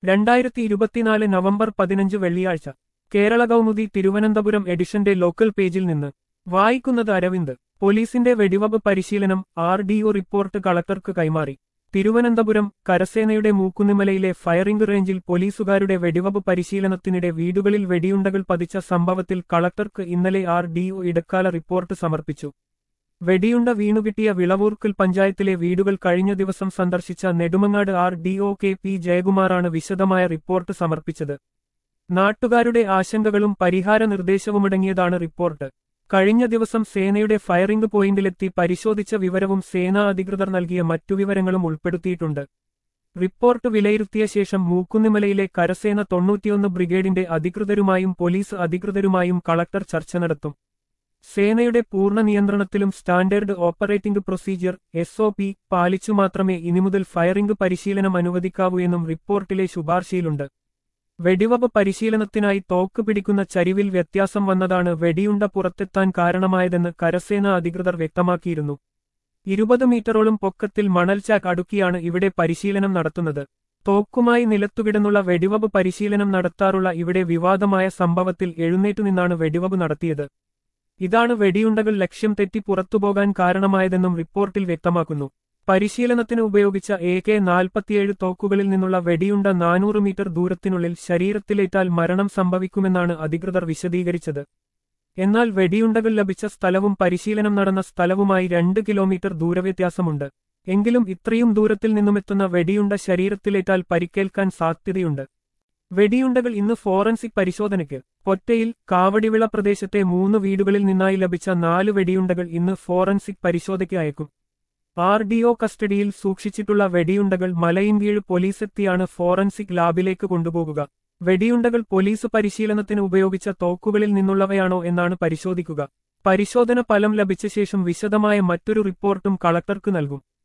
2024 November 15 വെള്ളിയാഴ്ച കേരള കൗമുദി തിരുവനന്തപുരം എഡിഷന്റെ local പേജിൽ നിന്ന് വായിക്കുന്നത് അരവിന്ദ്. പോലീസിന്റെ വെടിവെപ്പ് പരിശീലനം RDO റിപ്പോർട്ട് കളക്ടർക്ക് കൈമാറി. തിരുവനന്തപുരം കരസേനയുടെ മൂക്കുന്നിമലയിലെ ഫയറിംഗ് റേഞ്ചിൽ പോലീസുകാരുടെ വെടിവെപ്പ് പരിശീലനത്തിനിടെ വീടുകളിൽ വെടിയുണ്ടകൾ പതിച്ച സംഭവത്തിൽ കളക്ടർക്ക് ഇന്നലെ RDO ഇടക്കാല റിപ്പോർട്ട് സമർപ്പിച്ചു. വെടിയുണ്ട വീണുകിട്ടിയ വിളവൂർക്കൽ പഞ്ചായത്തിലെ വീടുകൾ കഴിഞ്ഞ ദിവസം സന്ദർശിച്ച നെടുമങ്ങാട് RDO KP ജയകുമാറാണ് വിശദമായ റിപ്പോർട്ട് സമർപ്പിച്ചത്. നാട്ടുകാരുടെ ആശങ്കകളും പരിഹാര നിർദ്ദേശവുമടങ്ങിയതാണ് റിപ്പോർട്ട്. കഴിഞ്ഞ ദിവസം സേനയുടെ ഫയറിംഗ് പോയിന്റിലെത്തി പരിശോധിച്ച വിവരവും സേനാ അധികൃതർ നൽകിയ മറ്റു വിവരങ്ങളും ഉൾപ്പെടുത്തിയിട്ടുണ്ട്. റിപ്പോർട്ട് വിലയിരുത്തിയ ശേഷം മൂക്കുന്നിമലയിലെ കരസേന 91 ബ്രിഗേഡിന്റെ അധികൃതരുമായും പോലീസ് അധികൃതരുമായും കളക്ടർ ചർച്ച നടത്തും. സേനയുടെ പൂർണ്ണ നിയന്ത്രണത്തിലും സ്റ്റാൻഡേർഡ് ഓപ്പറേറ്റിംഗ് പ്രൊസീജിയർ SOP പാലിച്ചു മാത്രമേ ഇനിമുതൽ ഫയറിംഗ് പരിശീലനം അനുവദിക്കാവൂ എന്നും റിപ്പോർട്ടിലെ ശുപാർശയിലുണ്ട്. വെടിവെപ്പ് പരിശീലനത്തിനായി തോക്ക് പിടിക്കുന്ന ചരിവിൽ വ്യത്യാസം വന്നതാണ് വെടിയുണ്ട പുറത്തെത്താൻ കാരണമായതെന്ന് കരസേനാ അധികൃതർ വ്യക്തമാക്കിയിരുന്നു. 20 മീറ്ററോളം പൊക്കത്തിൽ മണൽചാക്ക് അടുക്കിയാണ് ഇവിടെ പരിശീലനം നടത്തുന്നത്. തോക്കുമായി നിലത്തുകിടന്നുള്ള വെടിവെപ്പ് പരിശീലനം നടത്താറുള്ള ഇവിടെ വിവാദമായ സംഭവത്തിൽ എഴുന്നേറ്റുനിന്നാണ് വെടിവെപ്പ് നടത്തിയത്. ഇതാണ് വെടിയുണ്ടകൾ ലക്ഷ്യം തെറ്റി പുറത്തുപോകാൻ കാരണമായതെന്നും റിപ്പോർട്ടിൽ വ്യക്തമാക്കുന്നു. പരിശീലനത്തിന് ഉപയോഗിച്ച AK-47 തോക്കുകളിൽ നിന്നുള്ള വെടിയുണ്ട 400 മീറ്റർ ദൂരത്തിനുള്ളിൽ ശരീരത്തിലേറ്റാൽ മരണം സംഭവിക്കുമെന്നാണ് അധികൃതർ വിശദീകരിച്ചത്. എന്നാൽ വെടിയുണ്ടകൾ ലഭിച്ച സ്ഥലവും പരിശീലനം നടന്ന സ്ഥലവുമായി 2 കിലോമീറ്റർ ദൂരവ്യത്യാസമുണ്ട്. എങ്കിലും ഇത്രയും ദൂരത്തിൽ നിന്നുമെത്തുന്ന വെടിയുണ്ട ശരീരത്തിലേറ്റാൽ പരിക്കേൽക്കാൻ സാധ്യതയുണ്ട്. വെടിയുണ്ടകൾ ഇന്ന് ഫോറൻസിക് പരിശോധനയ്ക്ക്. പൊറ്റയിൽ കാവടിവിള പ്രദേശത്തെ 3 വീടുകളിൽ നിന്നായി ലഭിച്ച 4 വെടിയുണ്ടകൾ ഇന്ന് ഫോറൻസിക് പരിശോധനയ്ക്ക് അയക്കും. RDO കസ്റ്റഡിയിൽ സൂക്ഷിച്ചിട്ടുള്ള വെടിയുണ്ടകൾ മലയിൻകീഴ് പോലീസെത്തിയാണ് ഫോറൻസിക് ലാബിലേക്ക് കൊണ്ടുപോകുക. വെടിയുണ്ടകൾ പോലീസ് പരിശീലനത്തിന് ഉപയോഗിച്ച തോക്കുകളിൽ നിന്നുള്ളവയാണോ എന്നാണ് പരിശോധിക്കുക. പരിശോധന ഫലം ലഭിച്ച ശേഷം വിശദമായ മറ്റൊരു റിപ്പോർട്ടും കളക്ടർക്ക് നൽകും.